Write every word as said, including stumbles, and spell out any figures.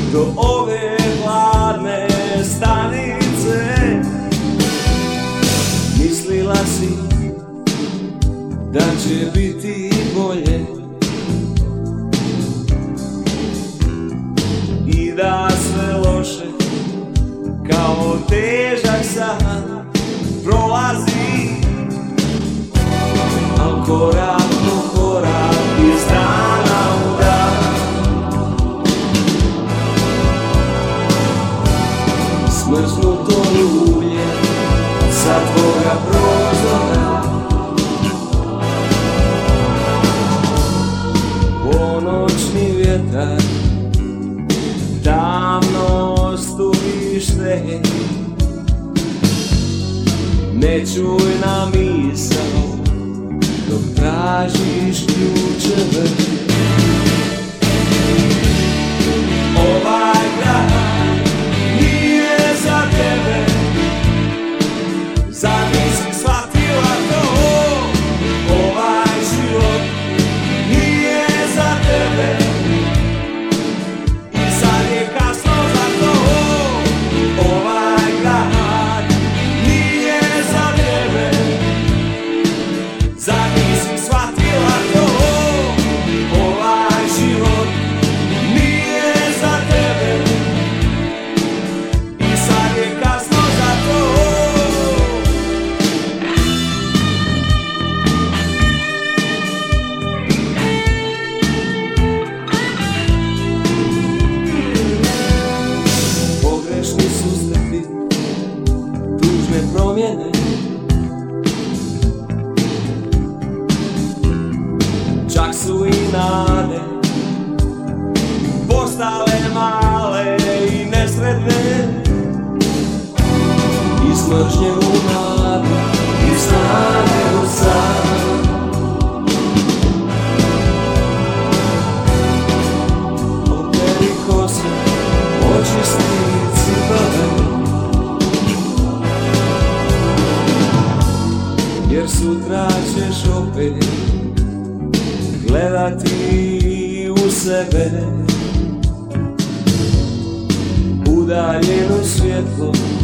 do ove hladne stanice. Mislila si da će biti bolje i da sve loše kao težak san prolazi, al korak po korak iz dana u dan smrznuto lulje sa tvoga prozora. Ponoćni vjetar, tamno stubište, ne čuj na misao dok tražiš ključeve. Ovaj grad nije za tebe, zar nisi shvatila to? Ovaj život nije za tebe i sad je kasno za to. Ovaj grad nije za tebe, zar nisi shvatila to? Ovaj život nije za tebe i sad je kasno za to. Pogrešni susreti, tužne promjene, čak su i nade postale male i nesretne. Iz mržnje u nadu, iz nade u san, operi kose, očisti cipele, jer sutra ćeš opet gledati u sebe, udaljeno svjetlo